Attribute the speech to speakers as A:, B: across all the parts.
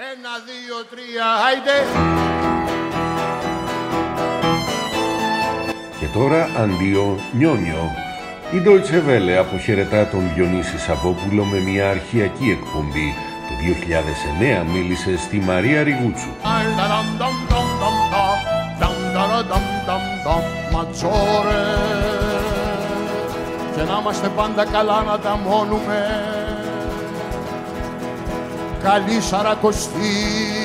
A: 1, 2, 3, άιντε!
B: Και τώρα αντίο νιόνιο. Η Deutsche Welle αποχαιρετά τον Διονύση Σαββόπουλο με μια αρχαιακή εκπομπή. Το 2009 μίλησε στη Μαρία Ριγούτσου.
A: Ματσόρε, και να είμαστε πάντα καλά να τα μόνουμε. Καλή Σαρακοστή.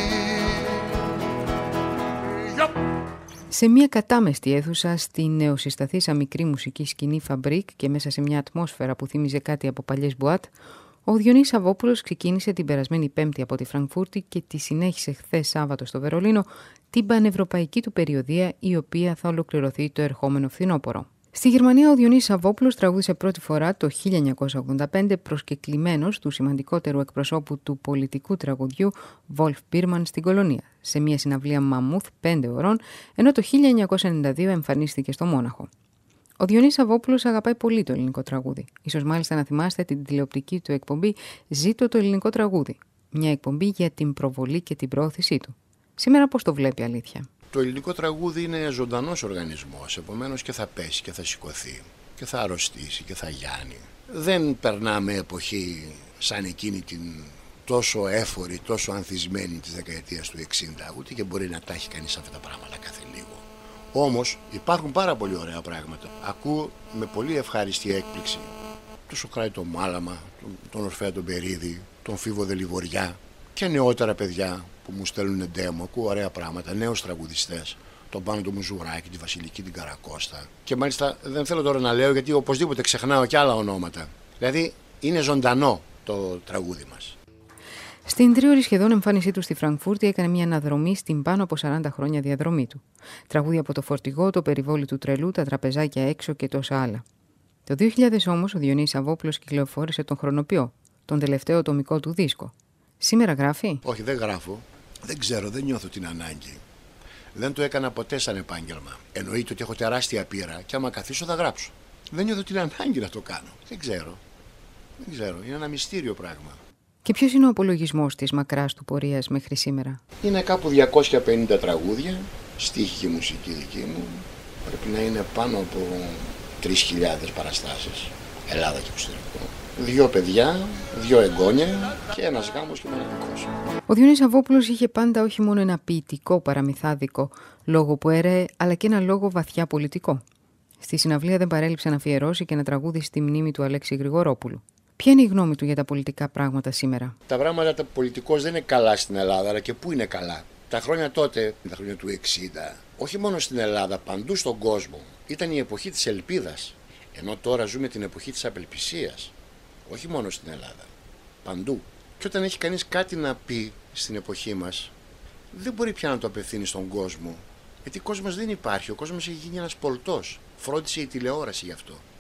C: Σε μια κατάμεστη αίθουσα στη νεοσυσταθήσα μικρή μουσική σκηνή Φαμπρίκ και μέσα σε μια ατμόσφαιρα που θύμιζε κάτι από παλιές μπουάτ, ο Διονύσης Σαββόπουλος ξεκίνησε την περασμένη Πέμπτη από τη Φραγκφούρτη και τη συνέχισε χθες Σάββατο στο Βερολίνο την πανευρωπαϊκή του περιοδεία, η οποία θα ολοκληρωθεί το ερχόμενο φθινόπωρο. Στη Γερμανία ο Διονύσης Σαββόπουλος τραγούδισε πρώτη φορά το 1985 προσκεκλημένος του σημαντικότερου εκπροσώπου του πολιτικού τραγουδιού Βολφ Μπίρμαν στην Κολονία, σε μια συναυλία μαμούθ 5 ώρων, ενώ το 1992 εμφανίστηκε στο Μόναχο. Ο Διονύσης Σαββόπουλος αγαπάει πολύ το ελληνικό τραγούδι. Ίσως μάλιστα να θυμάστε την τηλεοπτική του εκπομπή «Ζήτω το ελληνικό τραγούδι», μια εκπομπή για την προβολή και την προώθησή του. Σήμερα πώς το βλέπει, αλήθεια?
A: Το ελληνικό τραγούδι είναι ζωντανός οργανισμός, επομένως και θα πέσει και θα σηκωθεί και θα αρρωστήσει και θα γιάνει. Δεν περνάμε εποχή σαν εκείνη την τόσο έφορη, τόσο ανθισμένη της δεκαετίας του 60, ούτε και μπορεί να τα έχει κανείς αυτά τα πράγματα κάθε λίγο. Όμως υπάρχουν πάρα πολύ ωραία πράγματα. Ακούω με πολύ ευχάριστη έκπληξη το Σοκράτη τον Μάλαμα, τον Ορφέα τον Περίδη, τον Φίβο Δελιβοριά και νεότερα παιδιά που μου στέλνουν ντέμο. Ακούω ωραία πράγματα, νέους τραγουδιστές, τον Πάνο τον Μουζουράκη, τη Βασιλική την Καρακώστα. Και μάλιστα δεν θέλω τώρα να λέω, γιατί οπωσδήποτε ξεχνάω και άλλα ονόματα. Δηλαδή είναι ζωντανό το τραγούδι μας.
C: Στην τρίωρη σχεδόν εμφάνισή του στη Φραγκφούρτη έκανε μια αναδρομή στην πάνω από 40 χρόνια διαδρομή του. Τραγούδια από το φορτηγό, το περιβόλι του τρελού, τα τραπεζάκια έξω και τόσα άλλα. Το 2000 όμως ο Διονύσης Σαββόπουλος κυκλοφόρησε τον Χρονοποιό, τον τελευταίο τομικό του δίσκο. Σήμερα γράφει?
A: Όχι, δεν γράφω. Δεν ξέρω, δεν νιώθω την ανάγκη. Δεν το έκανα ποτέ σαν επάγγελμα. Εννοείται ότι έχω τεράστια πείρα και άμα καθίσω θα γράψω. Δεν νιώθω την ανάγκη να το κάνω. Δεν ξέρω. Είναι ένα μυστήριο πράγμα.
C: Και ποιος είναι ο απολογισμός της μακράς του πορείας μέχρι σήμερα?
A: Είναι κάπου 250 τραγούδια, στίχη και μουσική δική μου. Πρέπει να είναι πάνω από 3.000 παραστάσεις, Ελλάδα και εξωτερικό. 2 παιδιά, 2 εγγόνια και ένας γάμος και μοναδικός.
C: Ο Διονύσης Σαββόπουλος είχε πάντα όχι μόνο ένα ποιητικό παραμυθάδικο λόγο που έρεε, αλλά και ένα λόγο βαθιά πολιτικό. Στη συναυλία δεν παρέλειψε να αφιερώσει και ένα τραγούδι στη μνήμη του Αλέξη Γρηγορόπουλου. Ποια είναι η γνώμη του για τα πολιτικά πράγματα σήμερα?
A: Τα πράγματα τα πολιτικώς δεν είναι καλά στην Ελλάδα, αλλά και πού είναι καλά. Τα χρόνια τότε, τα χρόνια του 60, όχι μόνο στην Ελλάδα, παντού στον κόσμο, ήταν η εποχή της ελπίδας. Ενώ τώρα ζούμε την εποχή της απελπισίας. Όχι μόνο στην Ελλάδα, παντού. Και όταν έχει κανείς κάτι να πει στην εποχή μας, δεν μπορεί πια να το απευθύνει στον κόσμο. Γιατί ο κόσμος δεν υπάρχει, ο κόσμος έχει γίνει ένας πολτός. Φρόντισε η τηλεόραση γι' αυτό.